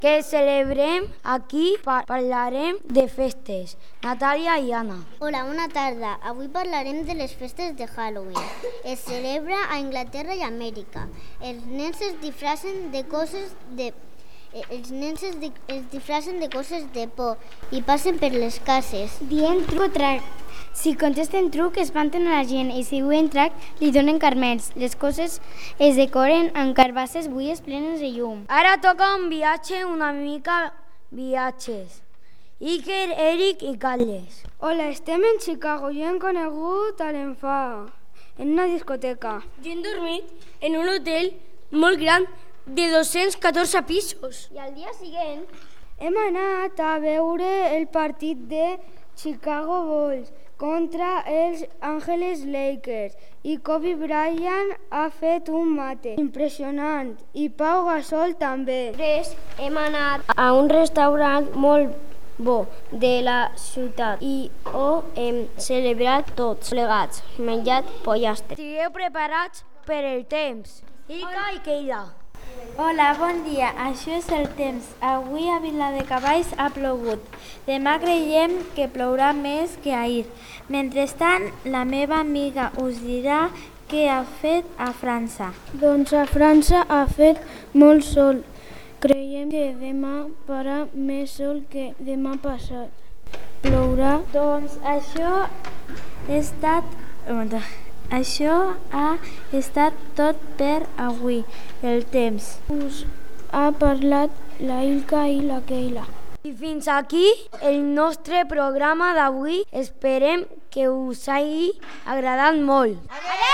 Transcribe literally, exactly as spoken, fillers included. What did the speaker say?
que celebrem aquí pa- parlarem de festes. Natàlia i Anna. Hola, bona tarda. Avui parlarem de les festes de Halloween. Es celebra a Anglaterra i Amèrica. Els nens es disfressen de coses de... eh, Els nens es, di... es disfressen de coses de por i passen per les cases. Dient truc o trac. Si contesten truc, espanten a la gent i si diuen trac, li donen carmels. Les coses es decoren amb carbasses buies plenes de llum. Ara toca un viatge una mica viatges. Iker, Eric i Carles. Hola, estem en Chicago i hem conegut a l'Enfà, en una discoteca. I hem dormit en un hotel molt gran de dos-cents catorze pisos. I al dia següent Hem anat a veure el partit de Chicago Bulls contra els Angeles Lakers i Kobe Bryant ha fet un mate impressionant i Pau Gasol també. després hem anat a un restaurant molt bo de la ciutat i ho hem celebrat tots plegats, menjat pollastre. Estigueu preparats per el temps. Ica i Keila. Hola, bon dia. Això és el temps. Avui a Viladecavalls ha plogut. Demà creiem que plourà més que ahir. Mentrestant, la meva amiga us dirà què ha fet a França. Doncs a França ha fet molt sol. Creiem que demà farà més sol que demà passat. Plourà. Doncs això ha estat... Això ha estat tot per avui, el temps. Us ha parlat la Ilka i la Keila. I fins aquí el nostre programa d'avui. Esperem que us hagi agradat molt. Adeu!